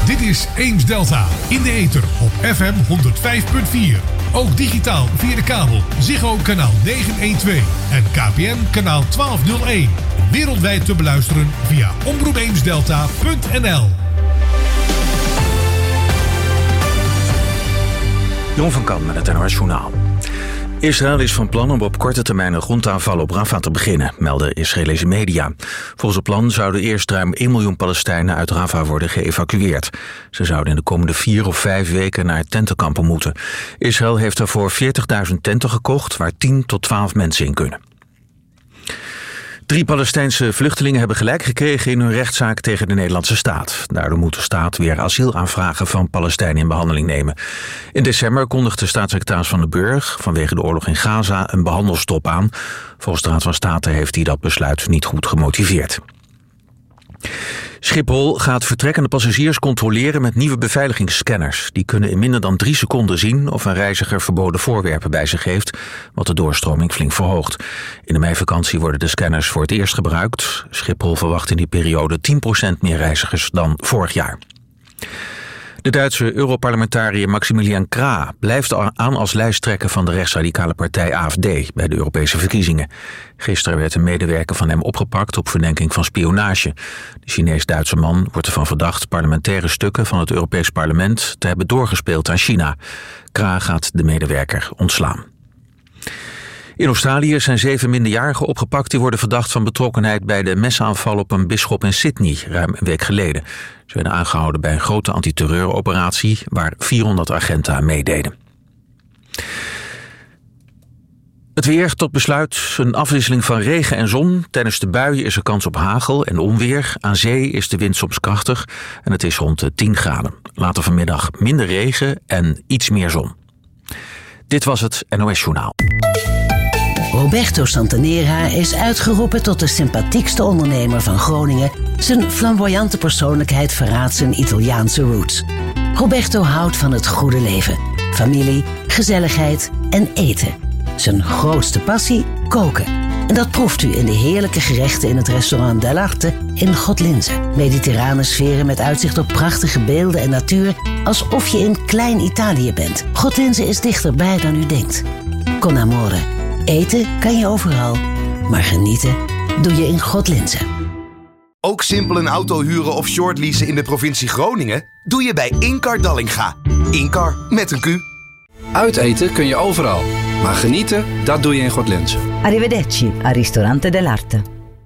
Dit is Eems Delta in de ether op FM 105.4. Ook digitaal via de kabel Ziggo kanaal 912 en KPN kanaal 1201. Wereldwijd te beluisteren via omroepeemsdelta.nl. Jon van Kan met het NOS Journaal. Israël is van plan om op korte termijn een grondaanval op Rafah te beginnen, melden Israëlische media. Volgens het plan zouden eerst ruim 1 miljoen Palestijnen uit Rafah worden geëvacueerd. Ze zouden in de komende 4 of 5 weken naar tentenkampen moeten. Israël heeft daarvoor 40.000 tenten gekocht, waar 10 tot 12 mensen in kunnen. 3 Palestijnse vluchtelingen hebben gelijk gekregen in hun rechtszaak tegen de Nederlandse staat. Daardoor moet de staat weer asielaanvragen van Palestijnen in behandeling nemen. In december kondigde staatssecretaris Van den Burg vanwege de oorlog in Gaza een behandelstop aan. Volgens de Raad van State heeft hij dat besluit niet goed gemotiveerd. Schiphol gaat vertrekkende passagiers controleren met nieuwe beveiligingsscanners. Die kunnen in minder dan 3 seconden zien of een reiziger verboden voorwerpen bij zich heeft, wat de doorstroming flink verhoogt. In de meivakantie worden de scanners voor het eerst gebruikt. Schiphol verwacht in die periode 10% meer reizigers dan vorig jaar. De Duitse Europarlementariër Maximilian Krah blijft aan als lijsttrekker van de rechtsradicale partij AfD bij de Europese verkiezingen. Gisteren werd een medewerker van hem opgepakt op verdenking van spionage. De Chinees-Duitse man wordt ervan verdacht parlementaire stukken van het Europees Parlement te hebben doorgespeeld aan China. Krah gaat de medewerker ontslaan. In Australië zijn 7 minderjarigen opgepakt die worden verdacht van betrokkenheid bij de mesaanval op een bisschop in Sydney ruim een week geleden. Ze werden aangehouden bij een grote antiterreuroperatie waar 400 agenten aan meededen. Het weer tot besluit, een afwisseling van regen en zon. Tijdens de buien is er kans op hagel en onweer. Aan zee is de wind soms krachtig en het is rond de 10 graden. Later vanmiddag minder regen en iets meer zon. Dit was het NOS Journaal. Roberto Santanera is uitgeroepen tot de sympathiekste ondernemer van Groningen. Zijn flamboyante persoonlijkheid verraadt zijn Italiaanse roots. Roberto houdt van het goede leven, familie, gezelligheid en eten. Zijn grootste passie? Koken. En dat proeft u in de heerlijke gerechten in het restaurant Dell'Arte in Godlinze. Mediterrane sferen met uitzicht op prachtige beelden en natuur, alsof je in klein Italië bent. Godlinze is dichterbij dan u denkt. Con amore. Eten kan je overal, maar genieten doe je in Godlinze. Ook simpel een auto huren of shortleasen in de provincie Groningen? Doe je bij Incar Dallinga. Incar met een Q. Uiteten kun je overal, maar genieten, dat doe je in Godlinze. Arrivederci al ristorante dell'Arte.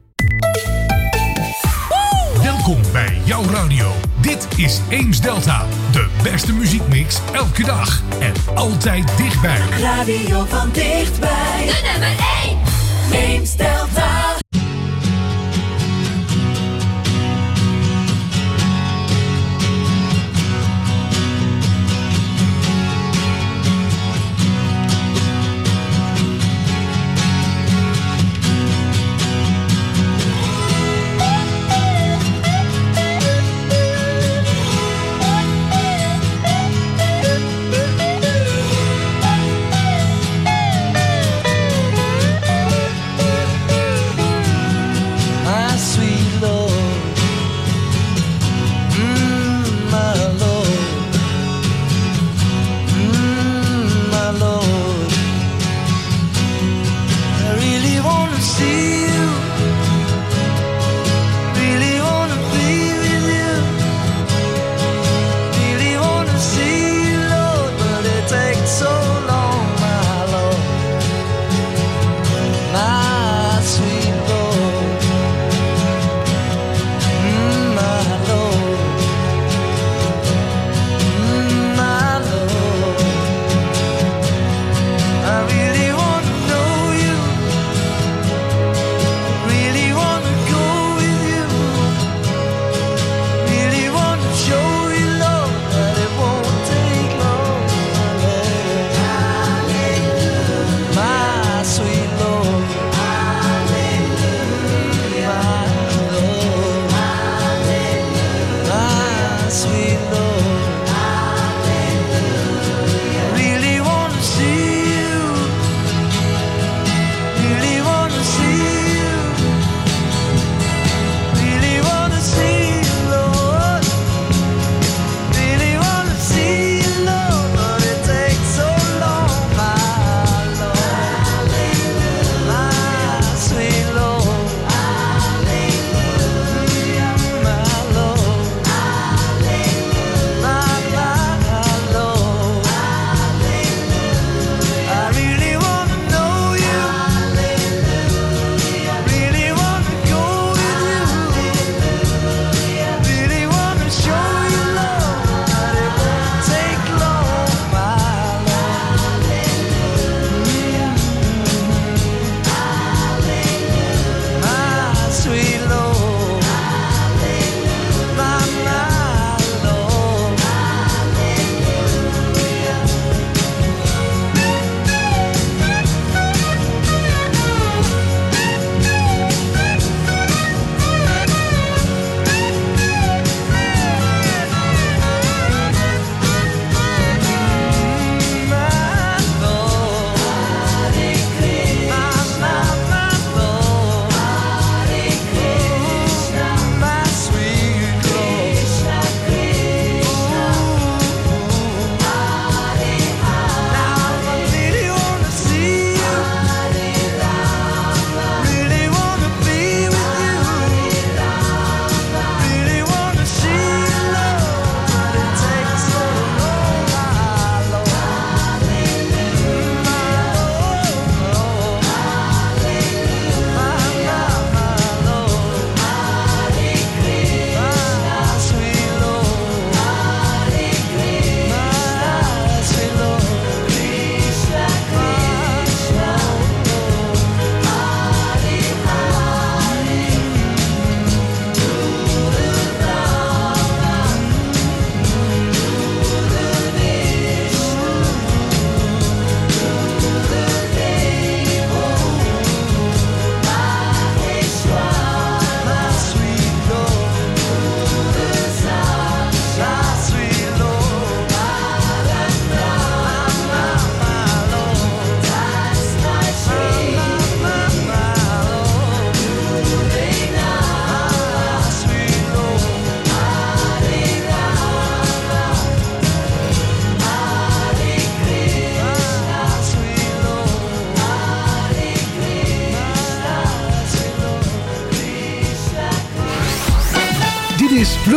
Welkom bij jouw radio. Dit is Eems Delta. De beste muziekmix elke dag en altijd dichtbij. Radio van dichtbij. De nummer 1. Eems Delta.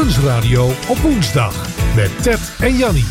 Lunchradio op woensdag met Ted en Jannie.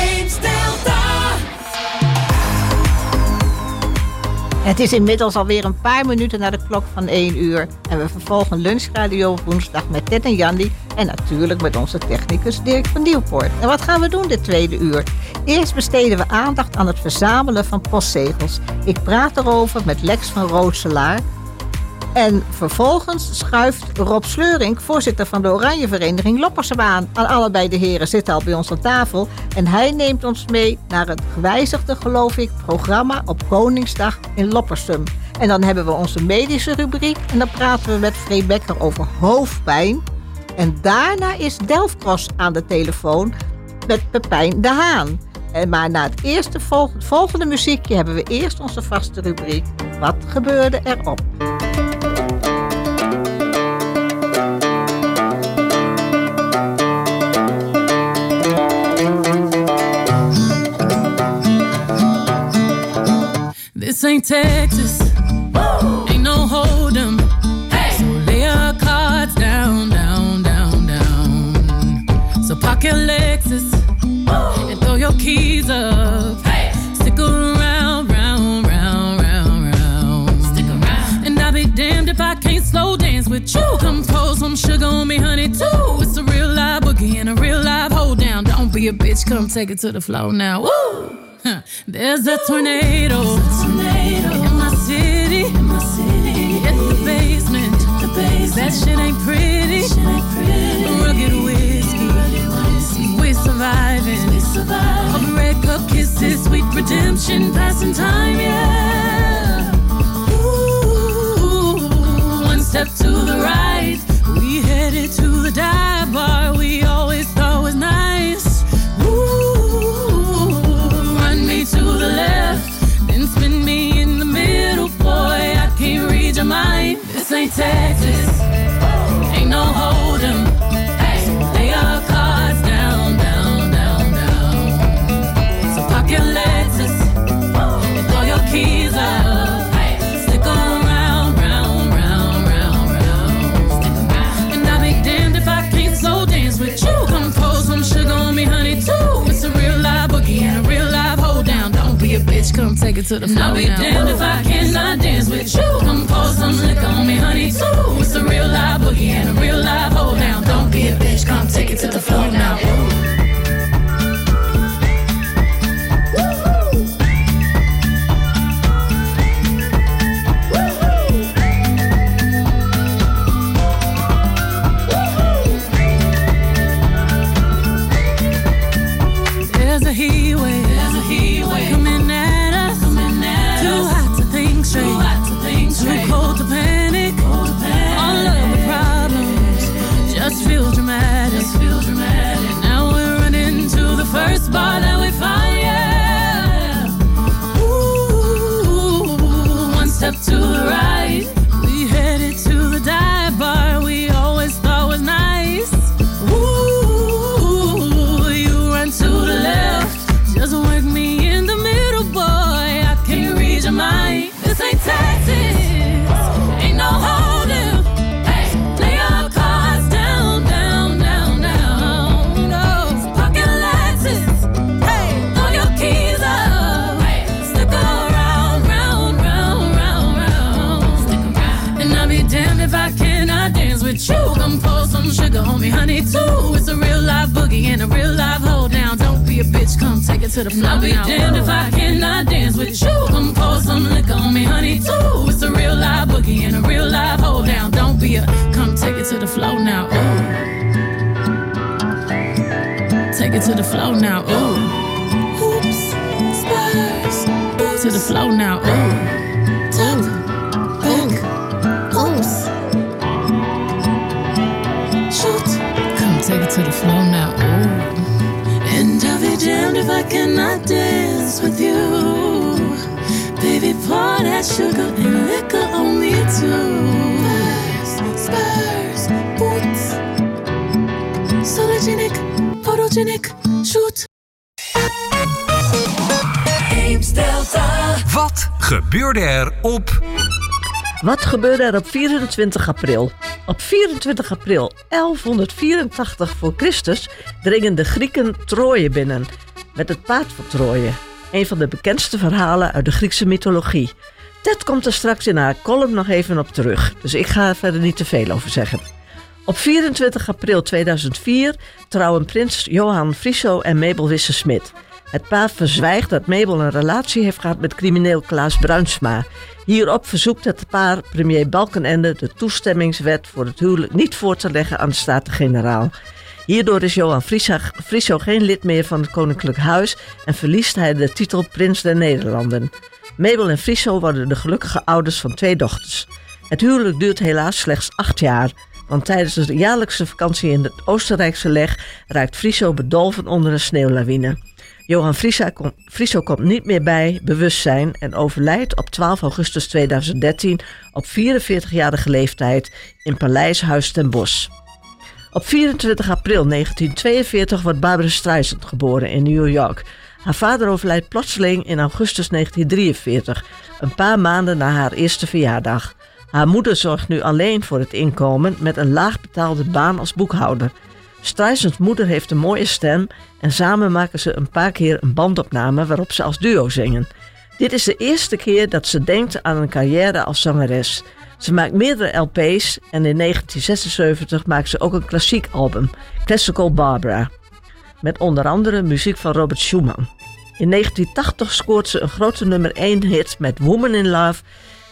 Het is inmiddels alweer een paar minuten na de klok van 1 uur. En we vervolgen Lunchradio op woensdag met Ted en Jannie. En natuurlijk met onze technicus Dirk van Nieuwpoort. En wat gaan we doen dit tweede uur? Eerst besteden we aandacht aan het verzamelen van postzegels. Ik praat erover met Lex van Rootselaar. En vervolgens schuift Rob Sleuring, voorzitter van de Oranje Vereniging Loppersum aan. Allebei de heren zitten al bij ons aan tafel. En hij neemt ons mee naar het gewijzigde, geloof ik, programma op Koningsdag in Loppersum. En dan hebben we onze medische rubriek. En dan praten we met Free Becker over hoofdpijn. En daarna is Delfcross aan de telefoon met Pepijn de Haan. Maar na het volgende muziekje hebben we eerst onze vaste rubriek. Wat gebeurde erop? This ain't Texas, ain't no hold'em. Hey. So lay your cards down, down, down, down. So park your Lexus and throw your keys up. Hey. Stick around, round, round, round, round. Stick around. And I'll be damned if I can't slow dance with you. Come pour some sugar on me, honey, too. It's a real live boogie and a real live hold down. Don't be a bitch, come take it to the floor now. Woo! There's a tornado in my city. It's the basement. That shit ain't pretty. Rugged whiskey. We're surviving. All the red cup kisses, sweet redemption, passing time, yeah. Ooh, one step to the right, we headed to the dive bar we always thought was nice. To the left, then spin me in the middle, boy, I can't read your mind. This ain't Texas, ain't no hold'em. Hey, lay your cards down, down, down, down. So park your Lexus and throw your keys up. Hey, stick around, round, round, round, round. Stick around. And I'll be damned if I can't slow dance with you. Come pour some sugar on me, honey, too. It's a real live boogie and a real live hold down. Don't be a bitch, come take it to the floor. I'll be damned if I cannot dance with you. Come pour some liquor on me, honey, too. It's a real live boogie and a real live hold down. Don't be a bitch, come take it to the floor now. There's a heat wave. Coming at us. Too hot to think straight. Too cold to panic. All of the problems just feel dramatic. Now we're running to the first bar that we find, yeah. Ooh, one step to the right, we headed to the dive bar we always thought was nice. Ooh, you run to the left, just work me in the middle, boy, I can't read your mind. This ain't Texas, ain't no hold'em. Hey, lay your cards down, down, down, down. No, park your Lexus, hey, throw your keys up. Hey, stick around, round, round, round, round. Stick around. And I'll be damned if I cannot dance with you. Come pour some sugar on me, honey, too. It's a real live boogie and a real live hold down. Don't be a bitch, come take it to the floor. I'll be damned if I cannot dance with you. Come pour some liquor on me, honey, too. It's a real live boogie and a real live hold down. Don't be a, come take it to the floor now. Ooh. Take it to the floor now. Ooh. Hoops, spurs, boots. To the floor now. Ooh. Top, back, hoops. Shoot. Come take it to the floor now. Ooh. And I'll be damned if I cannot dance with you. Baby, pour that sugar and liquor on me too. Spurs, boots. Sologenic, photogenic, shoot. Wat gebeurde er op... Wat gebeurde er op 24 april? Op 24 april 1184 voor Christus dringen de Grieken Troje binnen met het paard van Troje. Een van de bekendste verhalen uit de Griekse mythologie. Ted komt er straks in haar column nog even op terug, dus ik ga er verder niet te veel over zeggen. Op 24 april 2004 trouwen prins Johan Friso en Mabel Wisse-Smit. Het paar verzwijgt dat Mabel een relatie heeft gehad met crimineel Klaas Bruinsma. Hierop verzoekt het paar premier Balkenende de toestemmingswet voor het huwelijk niet voor te leggen aan de Staten-Generaal. Hierdoor is Johan Friso geen lid meer van het Koninklijk Huis en verliest hij de titel Prins der Nederlanden. Mabel en Friso worden de gelukkige ouders van 2 dochters. Het huwelijk duurt helaas slechts 8 jaar, want tijdens de jaarlijkse vakantie in het Oostenrijkse Leg raakt Friso bedolven onder een sneeuwlawine. Johan Friso komt niet meer bij bewustzijn en overlijdt op 12 augustus 2013 op 44-jarige leeftijd in Paleis Huis ten Bosch. Op 24 april 1942 wordt Barbra Streisand geboren in New York. Haar vader overlijdt plotseling in augustus 1943, een paar maanden na haar eerste verjaardag. Haar moeder zorgt nu alleen voor het inkomen met een laag betaalde baan als boekhouder. Streisands moeder heeft een mooie stem en samen maken ze een paar keer een bandopname waarop ze als duo zingen. Dit is de eerste keer dat ze denkt aan een carrière als zangeres. Ze maakt meerdere LP's en in 1976 maakt ze ook een klassiek album, Classical Barbara, met onder andere muziek van Robert Schumann. In 1980 scoort ze een grote nummer 1 hit met Woman in Love,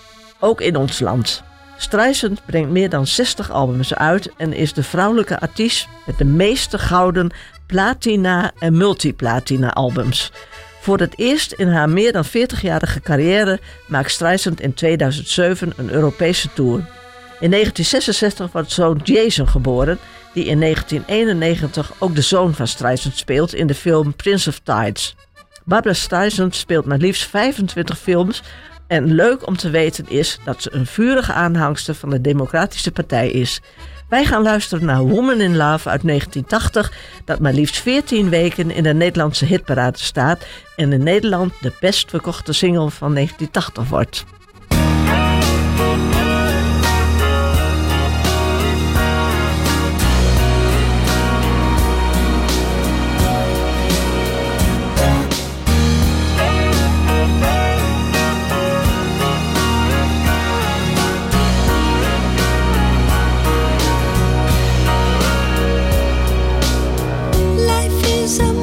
ook in ons land. Streisand brengt meer dan 60 albums uit en is de vrouwelijke artiest met de meeste gouden platina en multiplatina albums. Voor het eerst in haar meer dan 40-jarige carrière maakt Streisand in 2007 een Europese tour. In 1966 wordt zoon Jason geboren, die in 1991 ook de zoon van Streisand speelt in de film Prince of Tides. Barbra Streisand speelt maar liefst 25 films en leuk om te weten is dat ze een vurige aanhangster van de Democratische Partij is. Wij gaan luisteren naar Woman in Love uit 1980, dat maar liefst 14 weken in de Nederlandse hitparade staat en in Nederland de best verkochte single van 1980 wordt.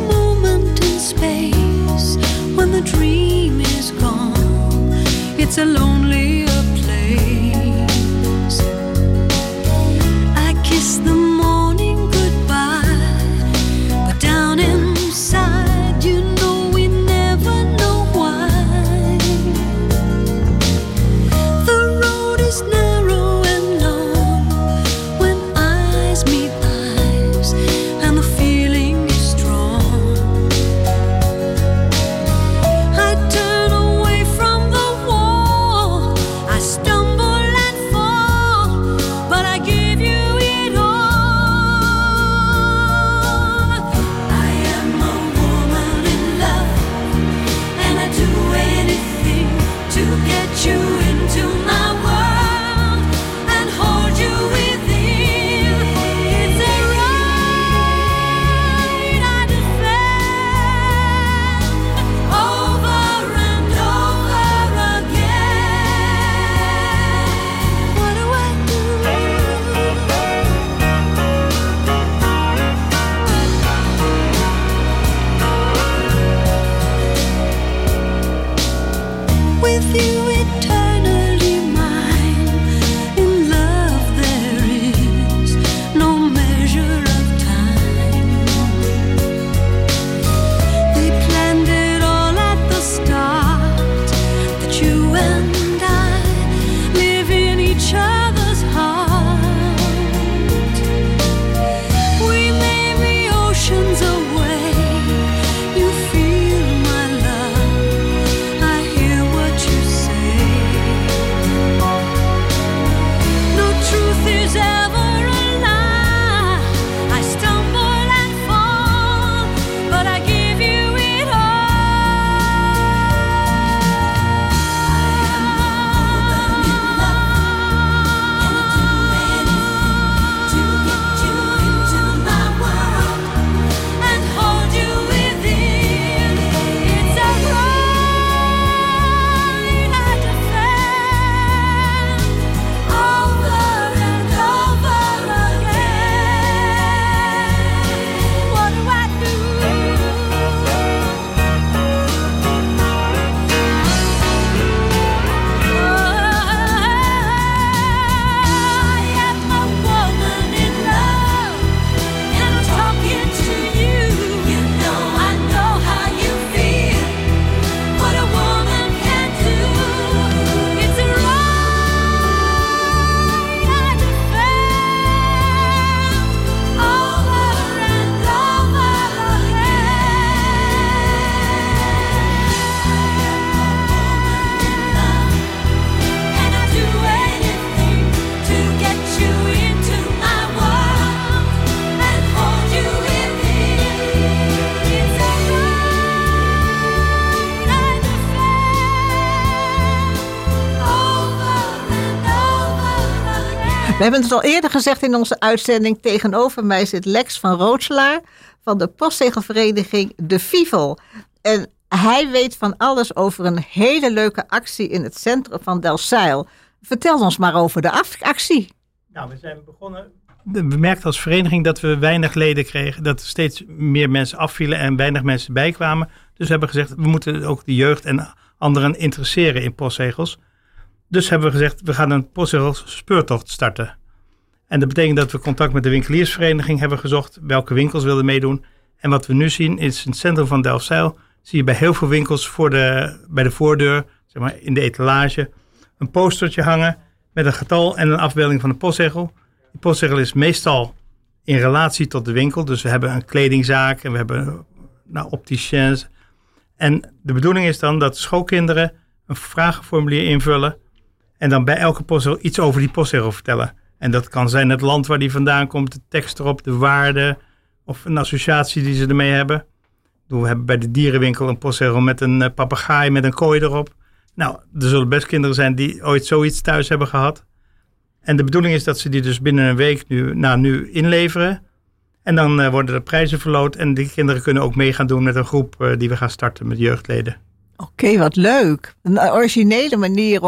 It's a We hebben het al eerder gezegd in onze uitzending. Tegenover mij zit Lex van Rootselaar van de postzegelvereniging De Fivel. En hij weet van alles over een hele leuke actie in het centrum van Delfzijl. Vertel ons maar over de actie. Nou, we zijn begonnen. We merkten als vereniging dat we weinig leden kregen. Dat er steeds meer mensen afvielen en weinig mensen bijkwamen. Dus we hebben gezegd, we moeten ook de jeugd en anderen interesseren in postzegels. Dus hebben we gezegd, we gaan een postzegelspeurtocht starten. En dat betekent dat we contact met de winkeliersvereniging hebben gezocht. Welke winkels wilden meedoen. En wat we nu zien is in het centrum van Delfzijl. Zie je bij heel veel winkels bij de voordeur, zeg maar in de etalage, een postertje hangen met een getal en een afbeelding van een postzegel. Die postzegel is meestal in relatie tot de winkel. Dus we hebben een kledingzaak en we hebben opticiens. En de bedoeling is dan dat schoolkinderen een vragenformulier invullen en dan bij elke postzegel iets over die postzegel vertellen. En dat kan zijn het land waar die vandaan komt, de tekst erop, de waarde of een associatie die ze ermee hebben. We hebben bij de dierenwinkel een postzegel met een papegaai met een kooi erop. Nou, er zullen best kinderen zijn die ooit zoiets thuis hebben gehad. En de bedoeling is dat ze die dus binnen een week nu inleveren. En dan worden er prijzen verloot. En die kinderen kunnen ook mee gaan doen met een groep die we gaan starten met jeugdleden. Oké, wat leuk. Een originele manier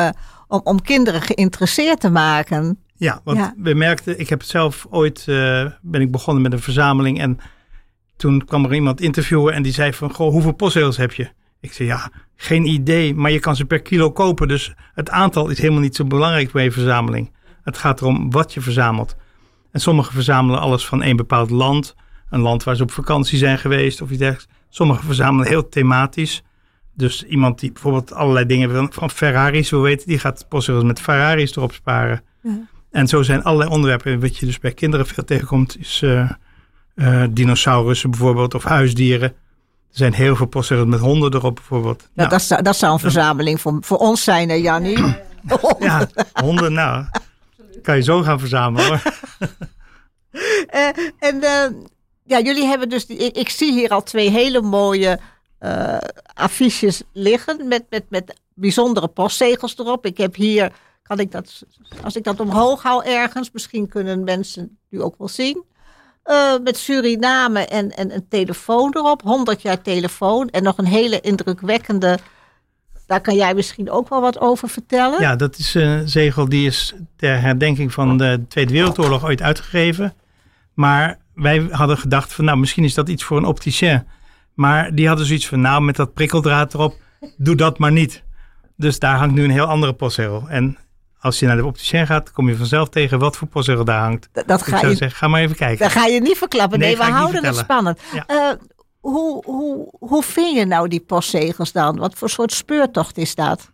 om kinderen geïnteresseerd te maken. Ja, want we merkten, ik heb zelf ooit, ben ik begonnen met een verzameling. En toen kwam er iemand interviewen en die zei van, goh, hoeveel postzegels heb je? Ik zei, ja, geen idee, maar je kan ze per kilo kopen. Dus het aantal is helemaal niet zo belangrijk bij je verzameling. Het gaat erom wat je verzamelt. En sommigen verzamelen alles van één bepaald land. Een land waar ze op vakantie zijn geweest of iets dergelijks. Sommigen verzamelen heel thematisch. Dus iemand die bijvoorbeeld allerlei dingen van Ferraris wil weten, die gaat postzegels met Ferraris erop sparen. Ja. En zo zijn allerlei onderwerpen. Wat je dus bij kinderen veel tegenkomt is dinosaurussen bijvoorbeeld of huisdieren. Er zijn heel veel postzegels met honden erop bijvoorbeeld. Ja, nou, dat zou een verzameling voor ons zijn, hè, Jannie? Ja, honden, nou, kan je zo gaan verzamelen hoor. Jullie hebben dus, ik zie hier al 2 hele mooie affiches liggen met bijzondere postzegels erop. Ik heb hier, als ik dat omhoog hou ergens, misschien kunnen mensen nu ook wel zien. Met Suriname en een telefoon erop, 100 jaar telefoon en nog een hele indrukwekkende, daar kan jij misschien ook wel wat over vertellen. Ja, dat is een zegel die is ter herdenking van de Tweede Wereldoorlog ooit uitgegeven. Maar wij hadden gedacht van nou, misschien is dat iets voor een opticien. Maar die hadden zoiets van nou, met dat prikkeldraad erop, doe dat maar niet. Dus daar hangt nu een heel andere postzegel. En als je naar de opticien gaat, kom je vanzelf tegen wat voor postzegel daar hangt. Dat ga ik zou zeggen, ga maar even kijken. Dat ga je niet verklappen. Nee, we houden het spannend. Ja. Hoe vind je nou die postzegels dan? Wat voor soort speurtocht is dat?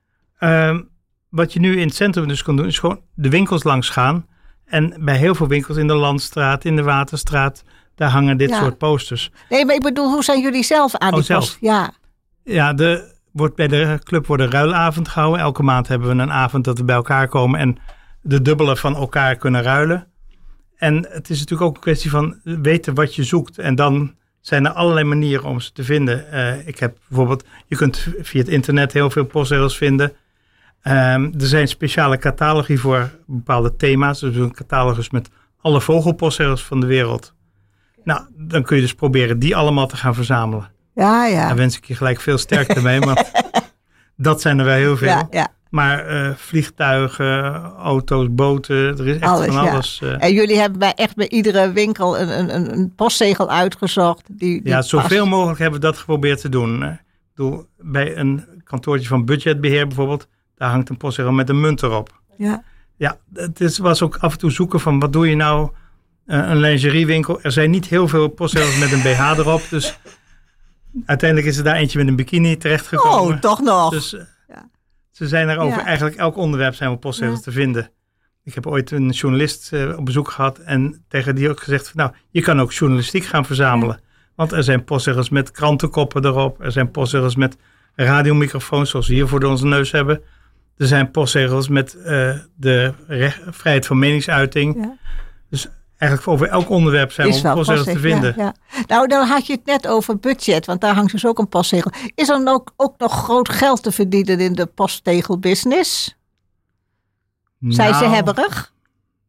Wat je nu in het centrum dus kan doen, is gewoon de winkels langs gaan. En bij heel veel winkels in de Landstraat, in de Waterstraat, daar hangen dit soort posters. Nee, maar ik bedoel, hoe zijn jullie zelf aan die post? Ja, bij de club wordt een ruilavond gehouden. Elke maand hebben we een avond dat we bij elkaar komen en de dubbele van elkaar kunnen ruilen. En het is natuurlijk ook een kwestie van weten wat je zoekt. En dan zijn er allerlei manieren om ze te vinden. Ik heb bijvoorbeeld, je kunt via het internet heel veel postzegels vinden. Er zijn speciale catalogi voor bepaalde thema's. Dus een catalogus met alle vogelpostzegels van de wereld. Nou, dan kun je dus proberen die allemaal te gaan verzamelen. Ja. Daar wens ik je gelijk veel sterkte mee, want dat zijn er wel heel veel. Ja. Maar vliegtuigen, auto's, boten, er is echt van alles. En jullie hebben bij iedere winkel een postzegel uitgezocht. Die zoveel mogelijk hebben we dat geprobeerd te doen. Bij een kantoortje van budgetbeheer bijvoorbeeld, daar hangt een postzegel met een munt erop. Ja, het was ook af en toe zoeken van wat doe je nou? Een lingeriewinkel. Er zijn niet heel veel postzegels met een BH erop, dus uiteindelijk is er daar eentje met een bikini terechtgekomen. Oh, toch nog. Dus ze zijn er over eigenlijk elk onderwerp zijn wel postzegels te vinden. Ik heb ooit een journalist op bezoek gehad en tegen die ook gezegd van nou, je kan ook journalistiek gaan verzamelen. Want er zijn postzegels met krantenkoppen erop. Er zijn postzegels met radiomicrofoons zoals we hier voor onze neus hebben. Er zijn postzegels met de vrijheid van meningsuiting. Ja. Dus eigenlijk over elk onderwerp zijn we postzegels te vinden. Ja. Nou, dan had je het net over budget, want daar hangt dus ook een postzegel. Is er ook nog groot geld te verdienen in de postzegelbusiness? Zijn ze hebberig?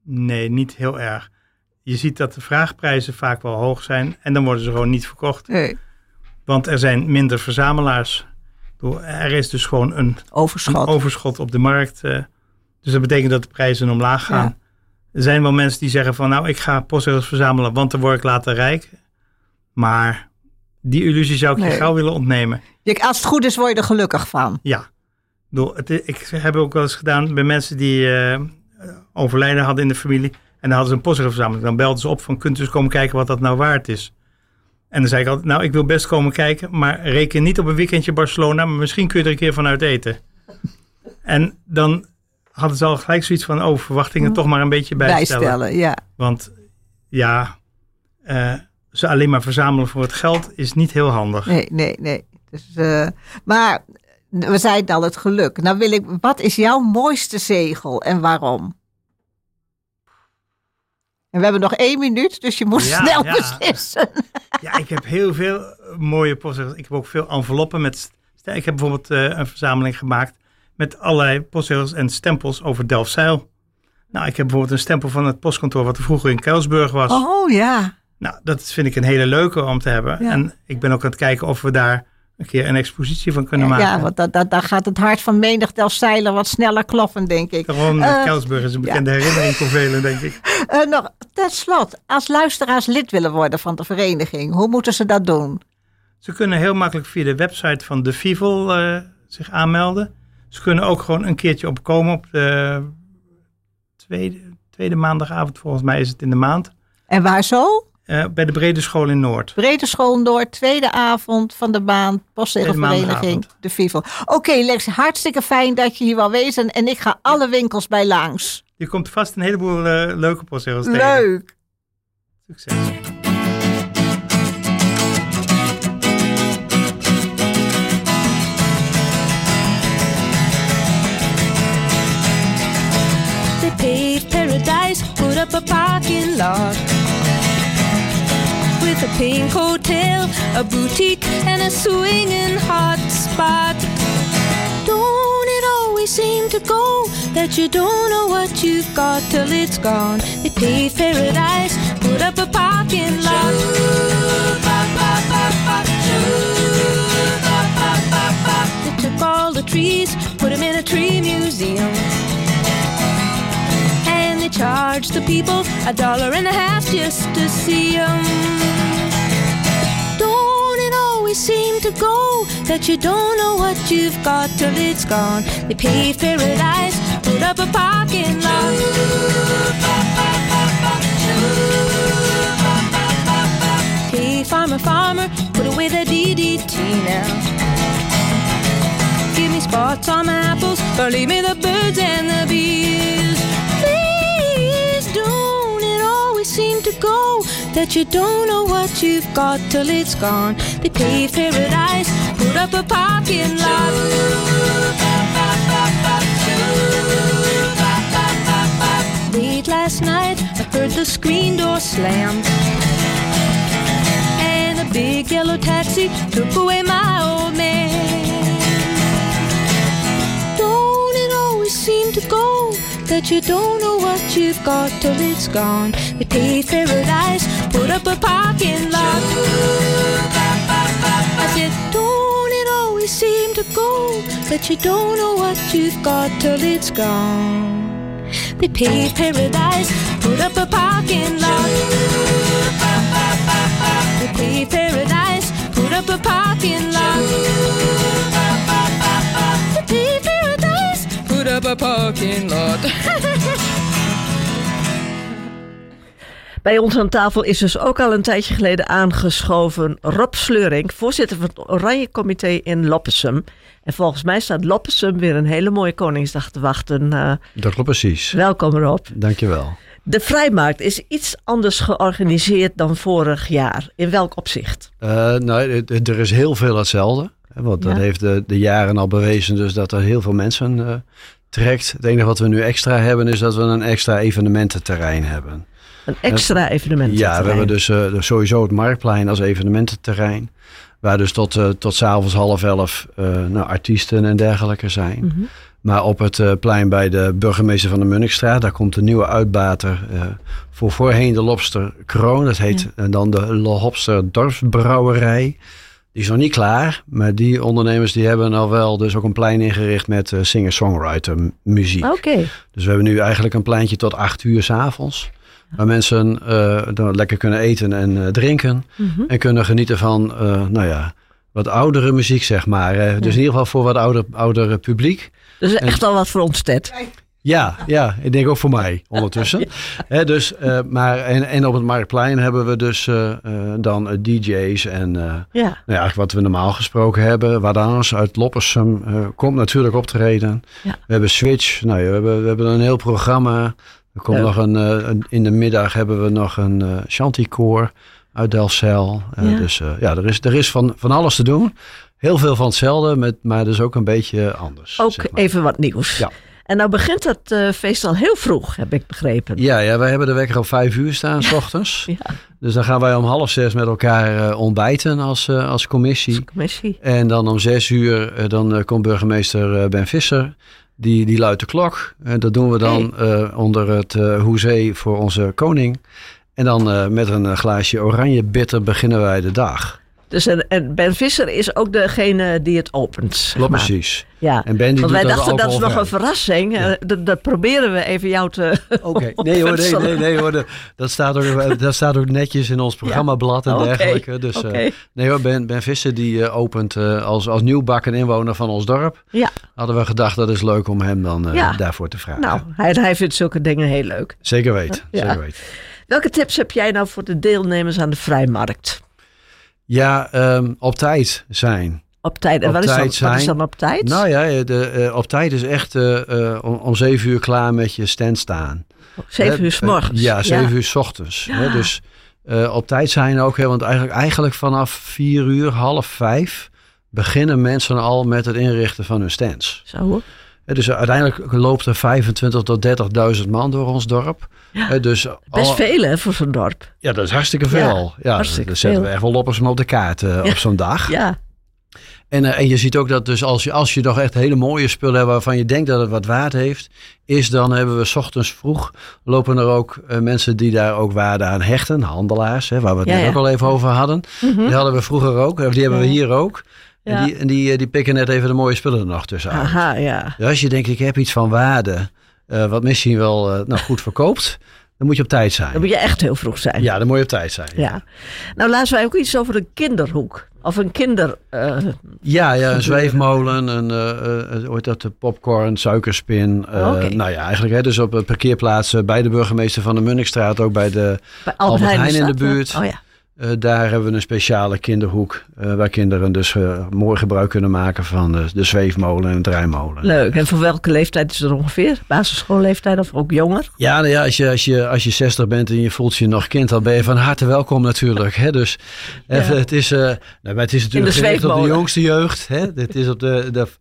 Nee, niet heel erg. Je ziet dat de vraagprijzen vaak wel hoog zijn en dan worden ze gewoon niet verkocht. Nee. Want er zijn minder verzamelaars. Er is dus gewoon een overschot op de markt. Dus dat betekent dat de prijzen omlaag gaan. Ja. Er zijn wel mensen die zeggen van ik ga postzegels verzamelen, want dan word ik later rijk. Maar die illusie zou ik je gauw willen ontnemen. Als het goed is, word je er gelukkig van. Ja. Ik heb ook wel eens gedaan bij mensen die overlijden hadden in de familie. En dan hadden ze een postzegelverzameling. Dan belden ze op van, kunt u eens komen kijken wat dat nou waard is? En dan zei ik altijd, ik wil best komen kijken, maar reken niet op een weekendje Barcelona, maar misschien kun je er een keer vanuit eten. En dan hadden ze al gelijk zoiets van, verwachtingen toch maar een beetje bijstellen. Ja. Want ze alleen maar verzamelen voor het geld is niet heel handig. Nee. Dus, maar we zeiden al het geluk. Nou wat is jouw mooiste zegel en waarom? En we hebben nog 1 minuut, dus je moet snel beslissen. Ja, ik heb heel veel mooie postzegels. Ik heb ook veel enveloppen met... Ik heb bijvoorbeeld een verzameling gemaakt met allerlei postzegels en stempels over Delfzijl. Nou, ik heb bijvoorbeeld een stempel van het postkantoor wat er vroeger in Kuilsburg was. Oh ja. Nou, dat vind ik een hele leuke om te hebben. Ja. En ik ben ook aan het kijken of we daar een keer een expositie van kunnen maken. Ja, want daar gaat het hart van menig Delfzijler wat sneller kloppen, denk ik. Gewoon Kuilsburg is een bekende herinnering voor velen, denk ik. Nog ten slotte, als luisteraars lid willen worden van de vereniging, hoe moeten ze dat doen? Ze kunnen heel makkelijk via de website van de Fivel zich aanmelden. Ze kunnen ook gewoon een keertje opkomen op de tweede maandagavond, volgens mij is het in de maand. En waar zo? Bij de Brede School in Noord. Brede School Noord, tweede avond van de maand, postzegelvereniging, de Fivel. Oké, Lex, hartstikke fijn dat je hier wil wezen en ik ga alle winkels bij langs. Je komt vast een heleboel leuke postzegels tegen. Leuk. Succes. They paved paradise, put up a parking lot with a pink hotel, a boutique and a swinging hot spot. Don't it always seem to go that you don't know what you've got till it's gone? They paved paradise, put up a parking lot. They took all the trees, put them in a tree museum. And they charged the people $1.50 just to see them. Don't it always seem to go that you don't know what you've got till it's gone? They paved paradise, put up a parking lot. Hey, farmer, put away the DDT now. Give me spots on my apples, or leave me the birds and the bees. Please don't it always seem to go that you don't know what you've got till it's gone. They paved paradise, put up a parking lot. Late last night, I heard the screen door slam, and a big yellow taxi took away my old man. Don't it always seem to go that you don't know what you've got till it's gone? They paved paradise, put up a parking lot. I said, don't it always seem to go that you don't know what you've got till it's gone? They paved paradise, put up a parking lot. They paved paradise, put up a parking lot. They paved paradise, put up a parking lot. Bij ons aan tafel is dus ook al een tijdje geleden aangeschoven Rob Sleuring, voorzitter van het Oranje Comité in Loppersum. En volgens mij staat Loppersum weer een hele mooie Koningsdag te wachten. Dat klopt precies. Welkom Rob. Dankjewel. De Vrijmarkt is iets anders georganiseerd dan vorig jaar. In welk opzicht? Er is heel veel hetzelfde. Want dat heeft de jaren al bewezen dus dat er heel veel mensen trekt. Het enige wat we nu extra hebben is dat we een extra evenemententerrein hebben. Een extra evenemententerrein? Ja, we hebben dus sowieso het Marktplein als evenemententerrein. Waar dus tot 's avonds 10:30 artiesten en dergelijke zijn. Mhm. Maar op het plein bij de burgemeester van de Munnikstraat, daar komt een nieuwe uitbater voor voorheen de Lobster Kroon. Dat heet dan de Lobster Dorpsbrouwerij. Die is nog niet klaar, maar die ondernemers die hebben al wel dus ook een plein ingericht met singer-songwriter muziek. Oké. Dus we hebben nu eigenlijk een pleintje tot 8:00 's avonds. Waar mensen dan lekker kunnen eten en drinken. Mhm. En kunnen genieten van wat oudere muziek, zeg maar. Dus in ieder geval voor wat ouder publiek. Dus echt al wat voor ons, Ted. Ja, ik denk ook voor mij ondertussen. Hè, dus, en op het Marktplein hebben we dus dan DJ's en eigenlijk wat we normaal gesproken hebben. Wadans uit Loppersum komt natuurlijk optreden. Ja. We hebben Switch, we hebben een heel programma. Er komt nog in de middag hebben we nog een chanticoor uit Delfzijl. Dus er is van alles te doen. Heel veel van hetzelfde, maar dus ook een beetje anders. Ook zeg maar. even wat nieuws. Ja. En nou begint het feest al heel vroeg, heb ik begrepen. Ja, wij hebben de wekker op 5:00 staan, 's ochtends. Dus dan gaan wij om 5:30 met elkaar ontbijten als commissie. En dan om 6:00 dan komt burgemeester Ben Visser. Die luidt de klok. En dat doen we dan onder het hoezee voor onze koning. En dan met een glaasje oranje bitter beginnen wij de dag. Dus en Ben Visser is ook degene die het opent. Klopt, precies. Ja. En Ben die Want wij doet dachten dat is nog alcoholvrij. een verrassing. Ja. Dat proberen we even jou te Oké. Nee hoor. Dat staat ook netjes in ons programmablad en dergelijke. Dus nee hoor, Ben Visser die opent als nieuwbakken inwoner van ons dorp. Ja. Hadden we gedacht dat is leuk om hem dan daarvoor te vragen. Nou, hij vindt zulke dingen heel leuk. Zeker weten. Ja. Zeker weten. Welke tips heb jij nou voor de deelnemers aan de Vrijmarkt? Ja, op tijd zijn. Op tijd. En wat is dan op tijd? Nou ja, op tijd is echt om 7:00 klaar met je stand staan. 7:00 's morgens? Ja, 7:00 's ochtends. Ja. Dus op tijd zijn ook, want eigenlijk vanaf 4:00, 4:30 beginnen mensen al met het inrichten van hun stands. Zo. Dus uiteindelijk loopt er 25.000 tot 30.000 man door ons dorp. Ja, dus best veel hè, voor zo'n dorp. Ja, dat is hartstikke veel. Ja, dan zetten we echt wel Loppersum op de kaart op zo'n dag. Ja. En je ziet ook dat dus als je nog echt hele mooie spullen hebt waarvan je denkt dat het wat waard heeft, dan hebben we 's ochtends vroeg lopen er ook mensen die daar ook waarde aan hechten, handelaars, waar we het net ook al even over hadden. Mm-hmm. Die hadden we vroeger ook, of die hebben we hier ook. Ja. En die pikken net even de mooie spullen er nog tussenuit. Aha, ja. Dus als je denkt, ik heb iets van waarde, wat misschien wel goed verkoopt, dan moet je op tijd zijn. Dan moet je echt heel vroeg zijn. Ja, dan moet je op tijd zijn. Ja. Nou, laten wij ook iets over een kinderhoek. Of een kinder... een zweefmolen, de popcorn, suikerspin. Nou ja, eigenlijk dus op parkeerplaatsen bij de burgemeester van de Munnikstraat, ook bij Albert Heijn in de buurt. Oh ja. Daar hebben we een speciale kinderhoek waar kinderen dus mooi gebruik kunnen maken van de zweefmolen en de draaimolen. Leuk. En voor welke leeftijd is het ongeveer? Basisschoolleeftijd of ook jonger? Ja, nou ja, als je 60 bent en je voelt je nog kind, dan ben je van harte welkom natuurlijk. Hè? Dus het is natuurlijk gericht op de jongste jeugd. Hè? Dit is op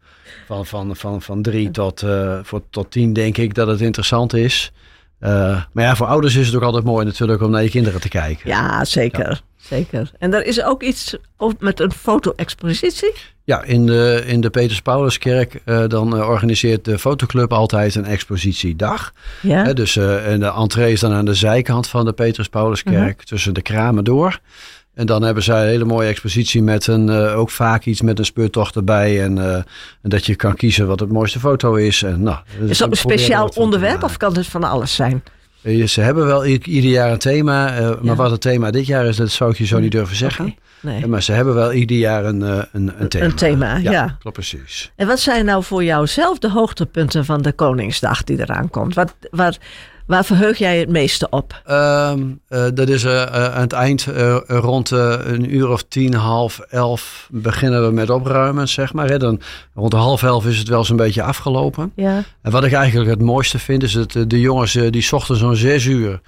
van 3 tot 10 denk ik dat het interessant is. Maar ja, voor ouders is het ook altijd mooi natuurlijk om naar je kinderen te kijken. Ja, zeker. Ja. Zeker. En er is ook iets met een foto-expositie? Ja, in de Petrus Pauluskerk dan organiseert de fotoclub altijd een expositiedag. Ja. Dus en de entree is dan aan de zijkant van de Petrus Pauluskerk, tussen de kramen door. En dan hebben zij een hele mooie expositie met ook vaak iets met een speurtocht erbij. En dat je kan kiezen wat het mooiste foto is. En, is dat een speciaal onderwerp of kan het van alles zijn? Ze hebben wel ieder jaar een thema. Maar wat het thema dit jaar is, dat zou ik je zo niet durven zeggen. Okay. Nee. Maar ze hebben wel ieder jaar een thema. Een thema, ja. Klopt precies. En wat zijn nou voor jou zelf de hoogtepunten van de Koningsdag die eraan komt? Waar verheug jij het meeste op? Dat is aan het eind rond 10:30, 11:30 beginnen we met opruimen, zeg maar. Hè. Dan, rond 10:30 is het wel zo'n beetje afgelopen. Ja. En wat ik eigenlijk het mooiste vind, is dat de jongens die 's ochtends om 6:00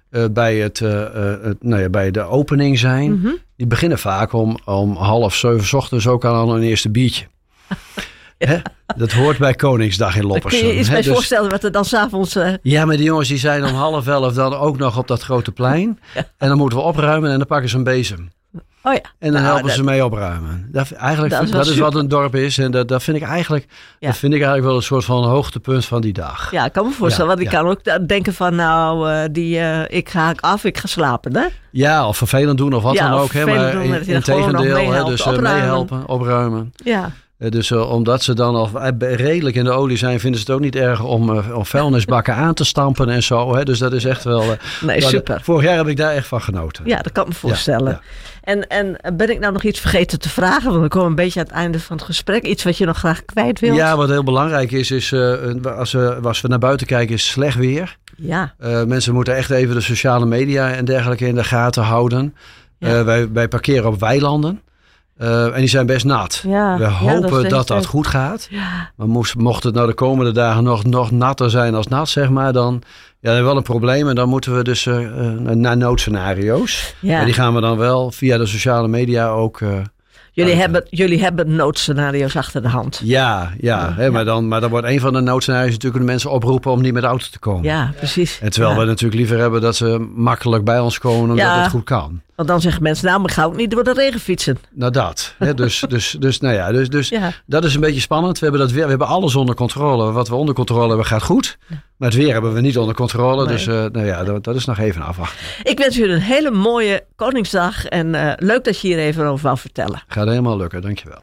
bij de opening zijn. Mm-hmm. Die beginnen vaak om 6:30 's ochtends ook al een eerste biertje. Ja. Dat hoort bij Koningsdag in Loppersum. Kun je iets bij voorstellen wat er dan 's avonds... Ja, maar die jongens die zijn om 10:30 dan ook nog op dat grote plein. Ja. En dan moeten we opruimen en dan pakken ze een bezem. Oh ja. En dan helpen ze mee opruimen. Dat is wat een dorp is. En dat vind ik eigenlijk wel een soort van hoogtepunt van die dag. Ja, ik kan me voorstellen. Want ik kan ook denken van ik ga af, ik ga slapen. Hè? Ja, of vervelend doen of wat dan ook. Maar in tegendeel, dus meehelpen, opruimen. Ja. Dus omdat ze dan al redelijk in de olie zijn, vinden ze het ook niet erg om vuilnisbakken aan te stampen en zo. Hè? Dus dat is echt wel... super. Vorig jaar heb ik daar echt van genoten. Ja, dat kan ik me voorstellen. Ja. En ben ik nou nog iets vergeten te vragen? Want ik kom een beetje aan het einde van het gesprek. Iets wat je nog graag kwijt wilt? Ja, wat heel belangrijk is als we naar buiten kijken, is slecht weer. Ja. Mensen moeten echt even de sociale media en dergelijke in de gaten houden. Ja. Wij parkeren op weilanden. En die zijn best nat. Ja, we hopen dat goed gaat. Ja. Maar mocht het nou de komende dagen nog natter zijn als nat, zeg maar, dan hebben we wel een probleem. En dan moeten we dus naar noodscenario's. Ja. En die gaan we dan wel via de sociale media ook... Jullie hebben noodscenario's achter de hand. Ja. Maar dan wordt een van de noodscenario's natuurlijk de mensen oproepen om niet met de auto te komen. Ja, precies. En terwijl we natuurlijk liever hebben dat ze makkelijk bij ons komen omdat het goed kan. Want dan zeggen mensen, maar ik ga ook niet door de regen fietsen. Nou dat. Hè, dus dat is een beetje spannend. We hebben alles onder controle. Wat we onder controle hebben gaat goed. Maar het weer hebben we niet onder controle. Nee. Dus dat is nog even afwachten. Ik wens jullie een hele mooie Koningsdag. En leuk dat je hier even over wou vertellen. Gaat helemaal lukken, dankjewel.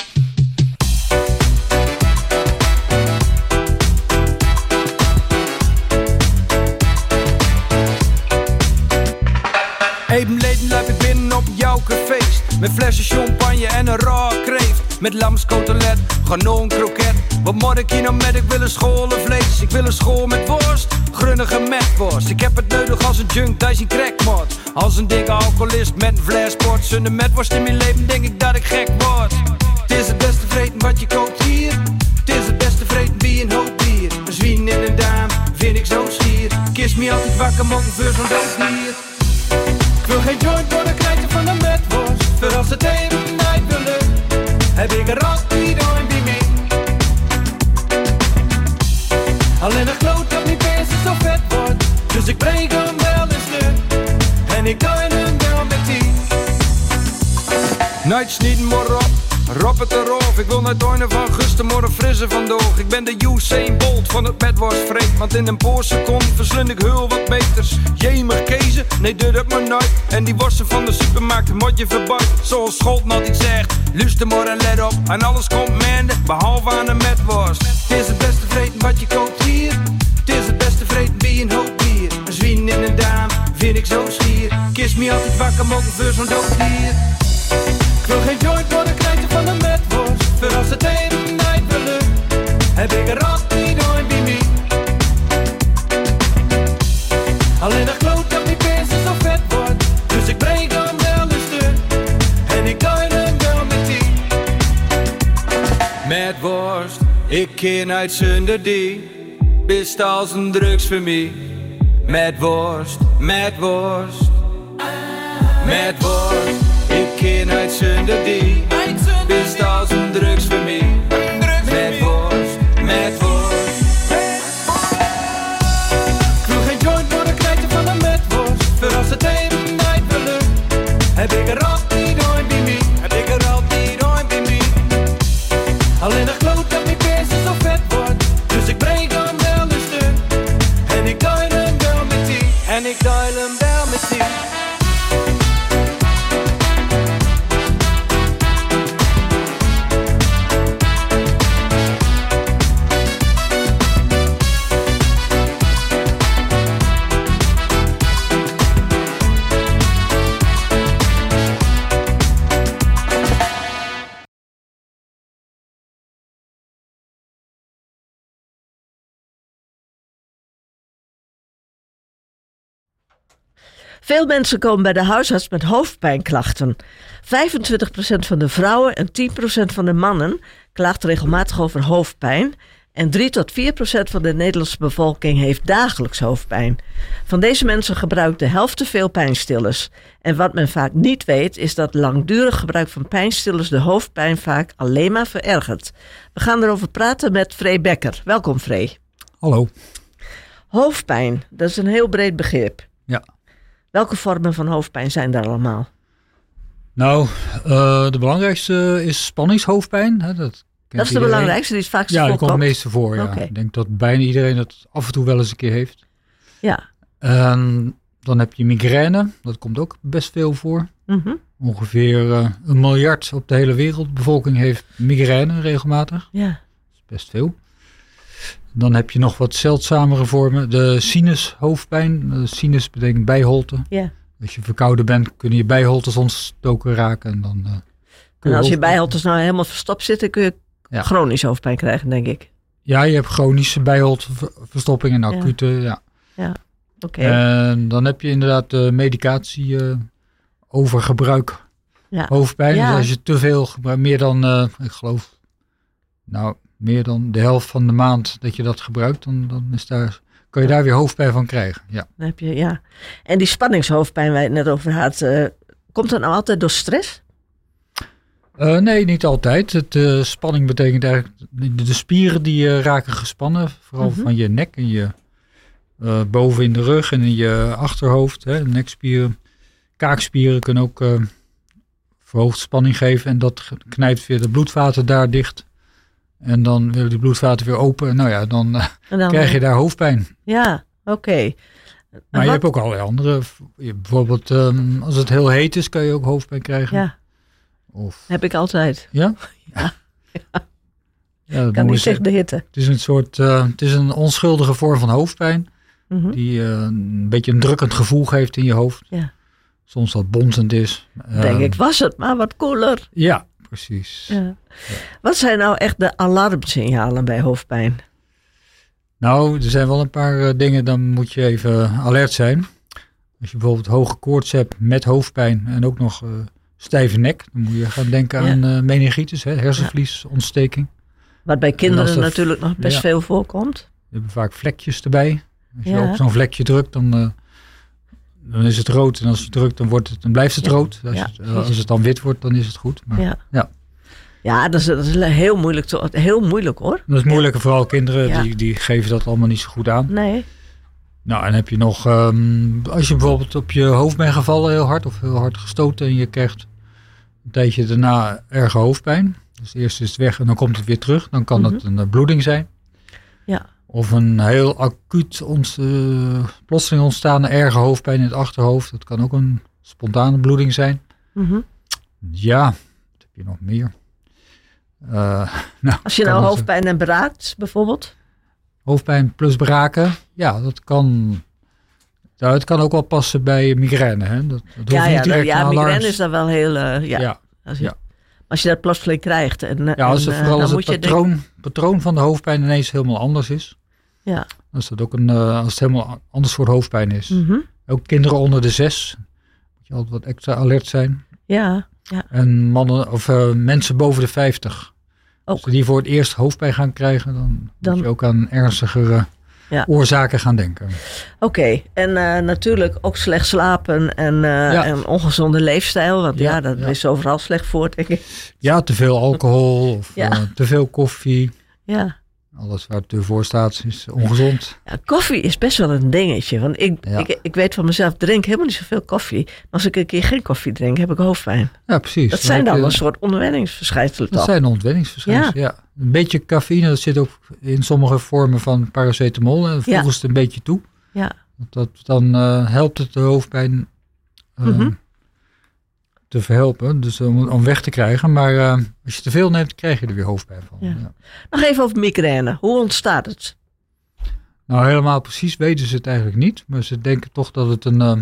Even geleden liep ik binnen op jouw feest. Met flessen champagne en een raar kreeft. Met lamskotelet, ganon kroket. Wat moet ik hier nou met? Ik wil een scholenvlees. Ik wil een school met worst, grunnige metworst. Ik heb het nodig als een junk, dat is een crackmot. Als een dikke alcoholist met een flashport. Zonder metworst in mijn leven denk ik dat ik gek word. Het is het beste vreten wat je koopt hier. Het is het beste vreten wie een hoop bier. Een zwien en een daam vind ik zo schier. Kist me altijd wakker, mogen voor zo'n dooddier. Ik wil geen joint voor de krijtje van de metworst. Voor als het even niet wil lukken, heb ik er altijd een bij me. Alleen de kloot dat niet best zo vet wordt. Dus ik breek hem wel een stuk. En ik doe hem wel met 10. Nights niet maar op. Rop het erop, ik wil naar het einde van augustus morgen frisse vandoor. Ik ben de Usain Bolt van het metworstvreten. Want in een paar seconden verslind ik heel wat meters. Jemig kezen, nee doe dat maar nooit. En die worsten van de supermarkt moet je verbuiten. Zoals Scholten altijd zegt, luister maar en let op. En alles komt mende, behalve aan een metworst. Het is het beste vreten wat je koopt hier. Het is het beste vreten wie een hoop bier. Een zwien en een daam, vind ik zo schier. Kist me altijd wakker, mogen voor zo'n dooddier. Ik wil geen joint voor de krijtje van de metworst. Voor als het even niet wil lukken, heb ik er altijd een bij me. Alleen de kloot dat niet best zo vet wordt. Dus ik breek hem wel een stuk. En ik doe hem wel met 10. Metworst, ik ken uit zonder die. Best als een drugs voor mij. Metworst, metworst. Metworst. Ik ken uit zonder die, best als een drugs voor mij. Metworst, metworst. Ik wil geen joint voor de krijtje van de metworst. Voor als het even niet wil lukken, heb ik er altijd een bij me. Heb ik er altijd een bij me. Alleen de kloot dat niet best zo vet wordt. Dus ik breek hem wel een stuk. En ik doe hem wel met 10. En ik doe hem wel met 10. Veel mensen komen bij de huisarts met hoofdpijnklachten. 25% van de vrouwen en 10% van de mannen klaagt regelmatig over hoofdpijn. En 3 tot 4% van de Nederlandse bevolking heeft dagelijks hoofdpijn. Van deze mensen gebruikt de helft te veel pijnstillers. En wat men vaak niet weet is dat langdurig gebruik van pijnstillers de hoofdpijn vaak alleen maar verergert. We gaan erover praten met Free Becker. Welkom Free. Hallo. Hoofdpijn, dat is een heel breed begrip. Ja. Welke vormen van hoofdpijn zijn er allemaal? Nou, de belangrijkste is spanningshoofdpijn. Hè, dat is de belangrijkste, die is vaak Ja, die komt het meeste voor. Ja. Okay. Ik denk dat bijna iedereen dat af en toe wel eens een keer heeft. Ja. Dan heb je migraine. Dat komt ook best veel voor. Mm-hmm. Ongeveer 1 miljard op de hele wereldbevolking heeft migraine regelmatig. Ja. Dat is best veel. Dan heb je nog wat zeldzamere vormen. De sinushoofdpijn. Sinus betekent bijholte. Ja. Als je verkouden bent, kunnen je bijholtes ontstoken raken. En dan, en als je bijholtes nou helemaal verstopt zitten, kun je chronische hoofdpijn krijgen, denk ik. Ja, je hebt chronische bijholteverstopping en acute, ja. Oké. En dan heb je inderdaad medicatie overgebruik hoofdpijn. Ja. Dus als je te veel gebruikt, meer dan, ik geloof, meer dan de helft van de maand dat je dat gebruikt, dan kan je daar weer hoofdpijn van krijgen. Ja. Dan heb je, ja. En die spanningshoofdpijn waar je het net over had, komt dat nou altijd door stress? Nee, niet altijd. Spanning betekent eigenlijk de spieren die raken gespannen. Vooral van je nek en je boven in de rug en in je achterhoofd. Hè. Nekspieren, kaakspieren kunnen ook verhoogd spanning geven. En dat knijpt weer de bloedvaten daar dicht. En dan willen die bloedvaten weer open. Nou ja, dan krijg je daar hoofdpijn. Ja, oké. Maar je hebt ook allerlei andere. Bijvoorbeeld als het heel heet is, kan je ook hoofdpijn krijgen. Ja. Heb ik altijd. Ja? Ja, kan niet tegen de hitte. Het is een soort, het is een onschuldige vorm van hoofdpijn. Mm-hmm. Die een beetje een drukkend gevoel geeft in je hoofd. Ja. Soms wat bonzend is. Denk ik, was het maar wat koeler. Ja, precies. Ja. Wat zijn nou echt de alarmsignalen bij hoofdpijn? Nou, er zijn wel een paar dingen, dan moet je even alert zijn. Als je bijvoorbeeld hoge koorts hebt met hoofdpijn en ook nog stijve nek, dan moet je gaan denken aan meningitis, hersenvliesontsteking. Wat bij kinderen natuurlijk nog best veel voorkomt. Je hebt vaak vlekjes erbij. Als je op zo'n vlekje drukt, dan is het rood. En als je drukt, dan blijft het rood. Als het dan wit wordt, dan is het goed. Maar, ja, dat is heel moeilijk hoor. Dat is moeilijk, vooral kinderen die geven dat allemaal niet zo goed aan. Nee. Nou, en heb je nog, als je bijvoorbeeld op je hoofd bent gevallen heel hard of heel hard gestoten en je krijgt een tijdje daarna erge hoofdpijn. Dus eerst is het weg en dan komt het weer terug. Dan kan dat een bloeding zijn. Ja. Of een heel acuut, plotseling ontstaande erge hoofdpijn in het achterhoofd. Dat kan ook een spontane bloeding zijn. Mm-hmm. Ja, wat heb je nog meer? Als je nou hoofdpijn en braakt bijvoorbeeld? Hoofdpijn plus braken, ja, dat kan. Nou, het kan ook wel passen bij migraine. Hè? Dat hoeft niet direct migraine is dan wel heel. Als je dat plotseling krijgt. Als het patroon van de hoofdpijn ineens helemaal anders is. Ja. Als het helemaal anders voor de hoofdpijn is. Mm-hmm. Ook kinderen onder de 6. Moet je altijd wat extra alert zijn. Ja. En mannen of mensen boven de 50. Als die voor het eerst hoofdpijn gaan krijgen, dan moet je ook aan ernstigere oorzaken gaan denken. Oké, en natuurlijk ook slecht slapen en ongezonde leefstijl. Want dat is overal slecht voor, denk ik. Ja, te veel alcohol of te veel koffie. Ja. Alles waar het voor staat is ongezond. Ja, koffie is best wel een dingetje. Want ik weet van mezelf, drink helemaal niet zoveel koffie. Maar als ik een keer geen koffie drink, heb ik hoofdpijn. Ja, precies. Dat zijn dan een soort ontwenningsverschijnselen. Dat zijn ontwenningsverschijnselen, ja. Een beetje cafeïne, dat zit ook in sommige vormen van paracetamol. En voegen ze het een beetje toe. Ja. Dan helpt het de hoofdpijn te verhelpen. Dus om weg te krijgen. Maar als je te veel neemt, krijg je er weer hoofdpijn van. Ja. Ja. Nog even over migraine. Hoe ontstaat het? Nou, helemaal precies weten ze het eigenlijk niet. Maar ze denken toch dat het wat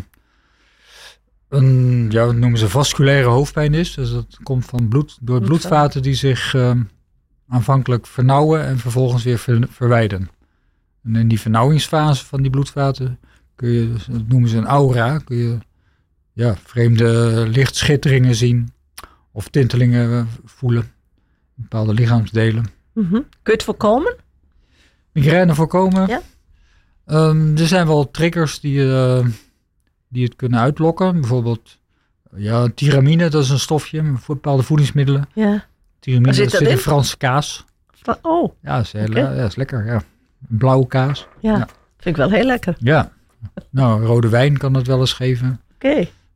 noemen ze vasculaire hoofdpijn is. Dus dat komt van door bloedvaten die zich aanvankelijk vernauwen en vervolgens weer verwijderen. En in die vernauwingsfase van die bloedvaten kun je, dat noemen ze een aura, kun je vreemde lichtschitteringen zien of tintelingen voelen in bepaalde lichaamsdelen. Mm-hmm. Kun je het voorkomen? Migraine voorkomen? Ja. Er zijn wel triggers die het kunnen uitlokken. Bijvoorbeeld tyramine, dat is een stofje voor bepaalde voedingsmiddelen. Ja. Tyramine zit in Franse kaas. Oh. Ja, is lekker. Ja. Blauwe kaas. Ja, vind ik wel heel lekker. Ja. Nou, rode wijn kan dat wel eens geven. Oké.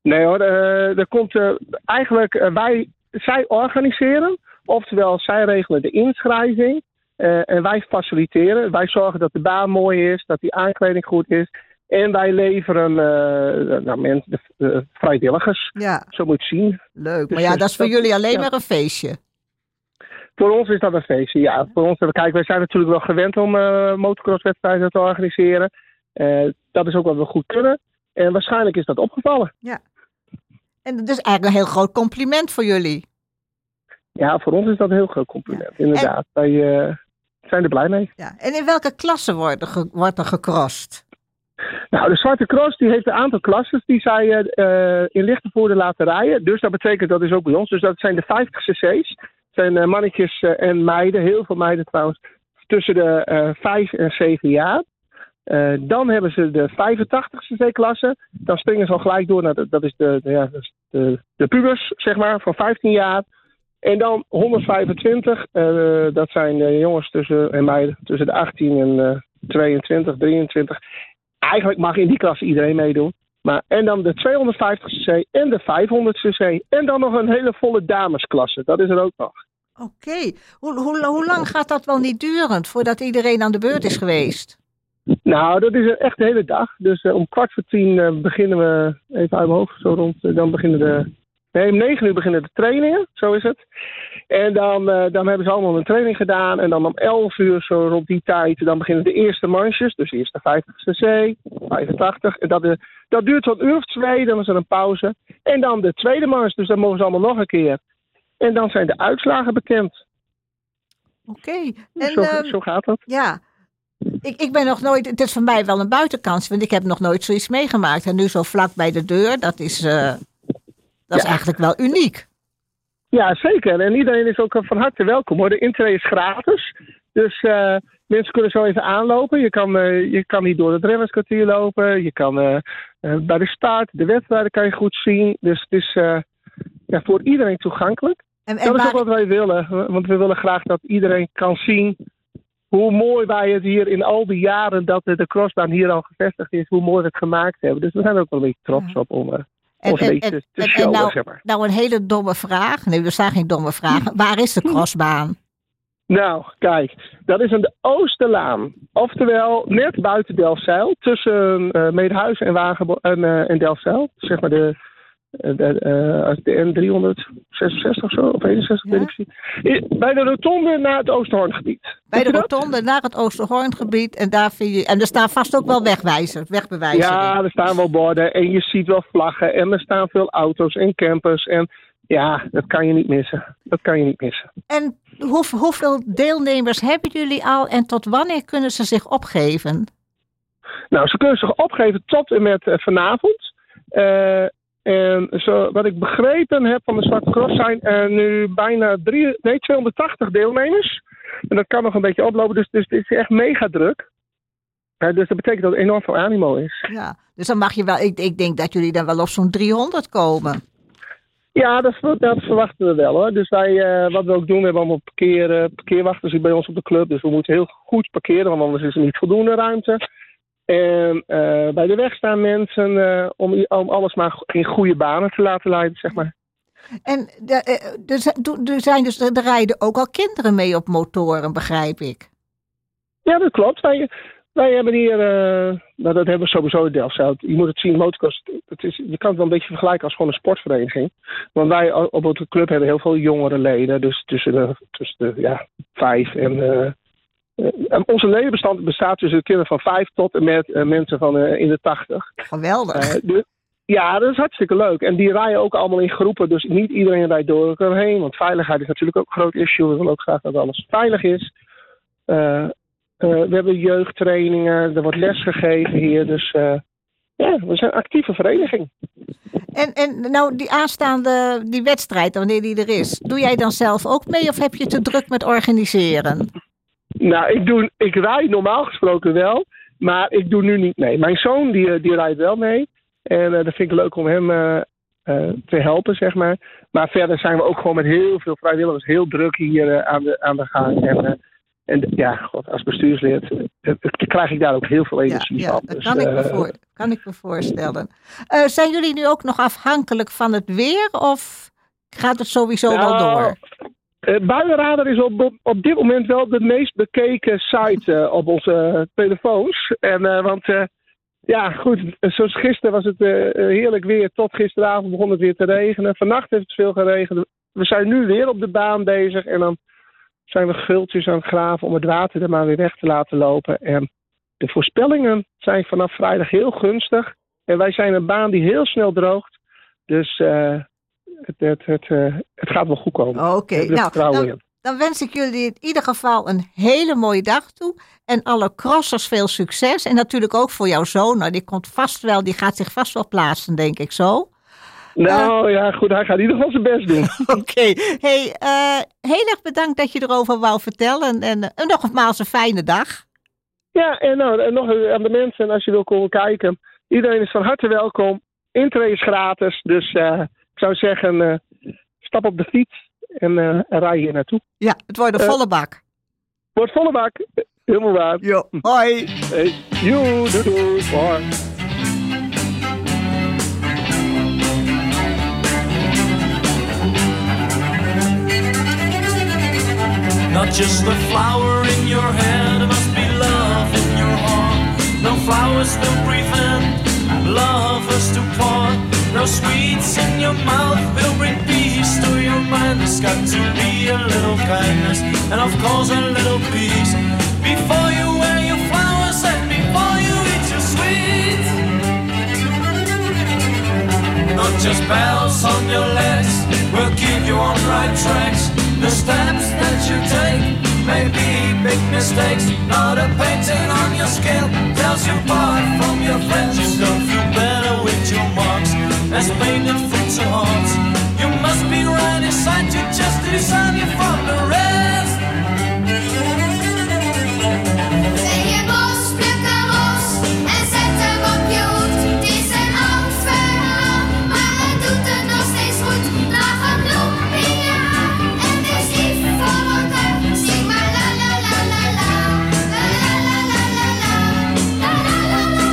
Nee hoor, er komt eigenlijk, zij organiseren, oftewel zij regelen de inschrijving en wij faciliteren. Wij zorgen dat de baan mooi is, dat die aankleding goed is en wij leveren vrijwilligers. Ja. Zo moet je zien. Leuk, Dus, maar ja, dat is voor jullie alleen maar een feestje. Voor ons is dat een feestje, ja. Voor ons, kijk, wij zijn natuurlijk wel gewend om motocrosswedstrijden te organiseren. Dat is ook wat we goed kunnen. En waarschijnlijk is dat opgevallen. Ja. En dat is eigenlijk een heel groot compliment voor jullie. Ja, voor ons is dat een heel groot compliment, inderdaad. Wij zijn er blij mee. Ja. En in welke klasse wordt er gecrossed? Nou, de Zwarte Cross die heeft een aantal klasses die zij in Lichtenvoorde laten rijden. Dus dat betekent dat is ook bij ons. Dus dat zijn de 50 cc's. Dat zijn mannetjes en meiden, heel veel meiden trouwens, tussen de 5 en 7 jaar. Dan hebben ze de 85 cc-klasse. Dan springen ze al gelijk door naar dat is de pubers, zeg maar, van 15 jaar. En dan 125, dat zijn de jongens en meiden tussen de 18 en 22, 23. Eigenlijk mag in die klasse iedereen meedoen. En dan de 250cc en de 500cc. En dan nog een hele volle damesklasse. Dat is er ook nog. Oké. Hoe lang gaat dat wel niet duren voordat iedereen aan de beurt is geweest? Nou, dat is echt de hele dag. Dus om 9:15 beginnen we, even uit mijn hoofd, zo rond, dan beginnen om 9 uur beginnen de trainingen, zo is het. En dan hebben ze allemaal een training gedaan. En dan om 11 uur, zo rond die tijd, dan beginnen de eerste manches. Dus eerst de 50cc, 85. En dat duurt tot een uur of 2, dan is er een pauze. En dan de tweede manche, dus dan mogen ze allemaal nog een keer. En dan zijn de uitslagen bekend. Oké. Zo gaat dat. Ja. Ik ben nog nooit, het is voor mij wel een buitenkans, want ik heb nog nooit zoiets meegemaakt. En nu zo vlak bij de deur, dat is eigenlijk wel uniek. Ja, zeker. En iedereen is ook van harte welkom hoor. De intree is gratis. Dus mensen kunnen zo even aanlopen. Je kan hier door het rennerskwartier lopen. Je kan bij de start, de wedstrijden kan je goed zien. Dus het is voor iedereen toegankelijk. En dat is ook wat wij willen. Want we willen graag dat iedereen kan zien hoe mooi wij het hier in al die jaren dat de crossbaan hier al gevestigd is, hoe mooi we het gemaakt hebben. Dus we zijn er ook wel een beetje trots op om ons een beetje te showen, zeg maar. Nou, een hele domme vraag. Nee, er zijn geen domme vragen. Waar is de crossbaan? Nou, kijk, dat is aan de Oosterlaan. Oftewel, net buiten Delfzijl, tussen Meedhuis en Delfzijl. Zeg maar de N366 of zo, of 61, weet ik niet. Bij de rotonde naar het Oosterhoorngebied. Bij de rotonde naar het Oosterhoorngebied. En daar vind je. En er staan vast ook wel wegbewijzers. Ja, er staan wel borden en je ziet wel vlaggen. En er staan veel auto's en campers. En ja, dat kan je niet missen. En hoeveel deelnemers hebben jullie al en tot wanneer kunnen ze zich opgeven? Nou, ze kunnen zich opgeven tot en met vanavond. En wat ik begrepen heb van de Zwarte Cross zijn er nu bijna 280 deelnemers. En dat kan nog een beetje oplopen, dus het is echt mega druk. Dus dat betekent dat er enorm veel animo is. Ja, dus dan mag je wel, ik denk dat jullie dan wel op zo'n 300 komen. Ja, dat verwachten we wel hoor. Dus wat we ook doen, we hebben allemaal parkeerwachters hier bij ons op de club. Dus we moeten heel goed parkeren, want anders is er niet voldoende ruimte. En bij de weg staan mensen om alles maar in goede banen te laten leiden, zeg maar. En er rijden ook al kinderen mee op motoren, begrijp ik. Ja, dat klopt. Wij hebben hier, dat hebben we sowieso in Delfzijl. Je moet het zien, motocross, je kan het wel een beetje vergelijken als gewoon een sportvereniging. Want wij op de club hebben heel veel jongere leden, dus tussen de 5 en... onze ledenbestand bestaat tussen de kinderen van 5 tot en met mensen van in de 80. Geweldig. Ja, dat is hartstikke leuk. En die rijden ook allemaal in groepen, dus niet iedereen rijdt door elkaar heen. Want veiligheid is natuurlijk ook een groot issue. We willen ook graag dat alles veilig is. We hebben jeugdtrainingen, er wordt les gegeven hier. Dus we zijn een actieve vereniging. En nou, die aanstaande wedstrijd, wanneer die er is, doe jij dan zelf ook mee of heb je te druk met organiseren? Nou, ik rijd normaal gesproken wel, maar ik doe nu niet mee. Mijn zoon die rijdt wel mee. En dat vind ik leuk om hem te helpen, zeg maar. Maar verder zijn we ook gewoon met heel veel vrijwilligers heel druk hier aan de gang. En En ja, God, als bestuurslid krijg ik daar ook heel veel energie van. Dat dus, kan ik me voorstellen. Zijn jullie nu ook nog afhankelijk van het weer of gaat het sowieso wel door? Buienradar is op dit moment wel de meest bekeken site op onze telefoons. Ja, goed, zoals gisteren was het heerlijk weer. Tot gisteravond begon het weer te regenen. Vannacht heeft het veel geregend. We zijn nu weer op de baan bezig en dan zijn we gultjes aan het graven om het water er maar weer weg te laten lopen. En de voorspellingen zijn vanaf vrijdag heel gunstig. En wij zijn een baan die heel snel droogt. Dus het gaat wel goed komen. Oké, dan wens ik jullie in ieder geval een hele mooie dag toe. En alle crossers veel succes. En natuurlijk ook voor jouw zoon. Nou, die gaat zich vast wel plaatsen, denk ik zo. Nou ja, goed, hij gaat in ieder geval zijn best doen. Oké. Hey, heel erg bedankt dat je erover wou vertellen. En nogmaals een fijne dag. Ja, en nog aan de mensen, als je wil komen kijken. Iedereen is van harte welkom. Intree is gratis. Dus ik zou zeggen, stap op de fiets en rij hier naartoe. Ja, het wordt een volle bak. Wordt volle bak. Helemaal waar. Jo, hoi. Hey, doei, doei. Hoi. Not just the flower in your head, it must be love in your heart. No flowers to prevent lovers to part. No sweets in your mouth will bring peace to your mind. There's got to be a little kindness and of course a little peace before you wear your flowers and before you eat your sweets. Not just bells on your legs will keep you on right tracks. The steps that you take may be big mistakes. Not a painting on your skin tells you apart from your friends. You don't feel better with your marks as painted fruits and hearts. You must be right inside you just to decide you from the rest. En je bos, pluk een ros en zet hem op je hoed. Het is een oud verhaal, maar het doet het nog steeds goed. Nog een bloem in je haar en wees lief voor elkaar. Zing maar la la la la la, la la la la la la, la la la la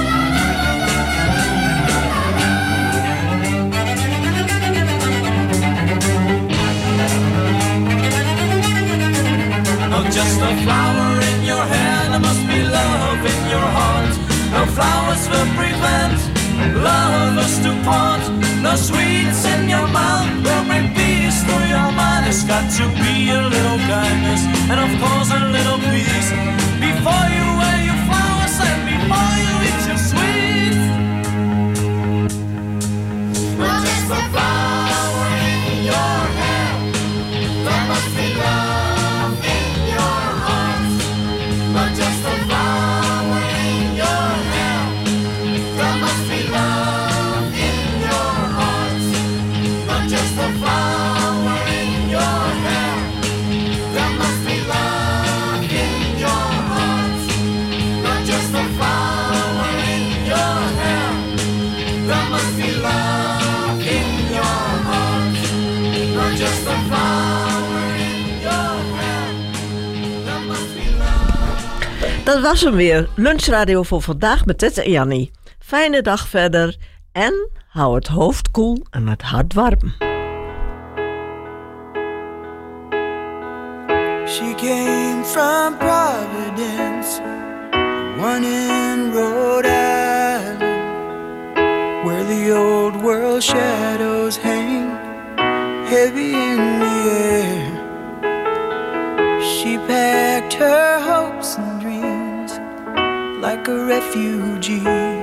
Not just a flower in your hand, there must be love in your heart. No flowers will prevent lovers to part. No sweets in your mouth will bring peace to your mind. There's got to be a little kindness and of course a little peace before you wear your flowers and before you eat your sweets. Not just a flower in your hand, there must be love in your heart. Not just a flower in your hand, there must be love in your heart. Not just a flower in your hand, there must be love in your heart. Not just a flower in your hand, there must be love in your heart. Not just a flower in your hand, there must be love. Dat was hem weer. Lunchradio voor vandaag met Tette en Jannie. Fijne dag verder en hou het hoofd koel en het hart warm. She came from Providence, one in Rhode Island, where the old world shadows hang heavy in the air. She packed her hopes and dreams like a refugee,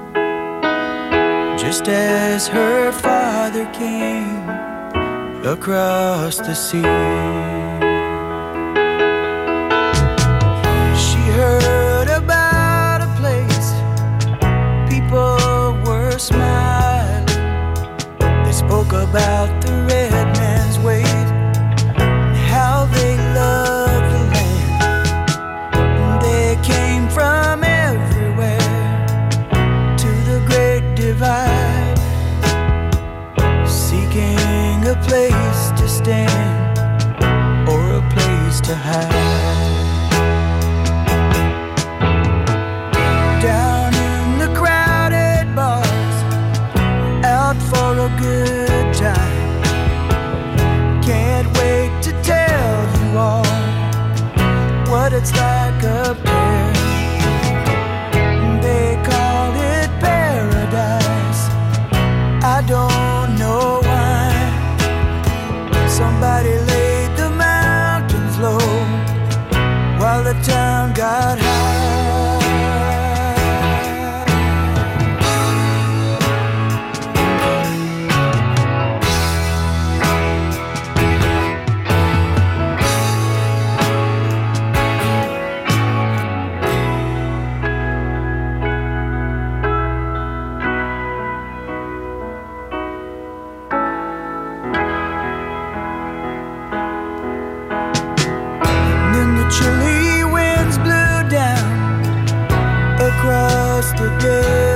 just as her father came across the sea. Heard about a place people were smiling. They spoke about the red man's weight and how they loved the land. And they came from everywhere to the Great Divide, seeking a place to stand or a place to hide. it's like a pear. They called it paradise. I don't know why. Somebody laid the mountains low while the town got high. Chilly winds blew down across the day.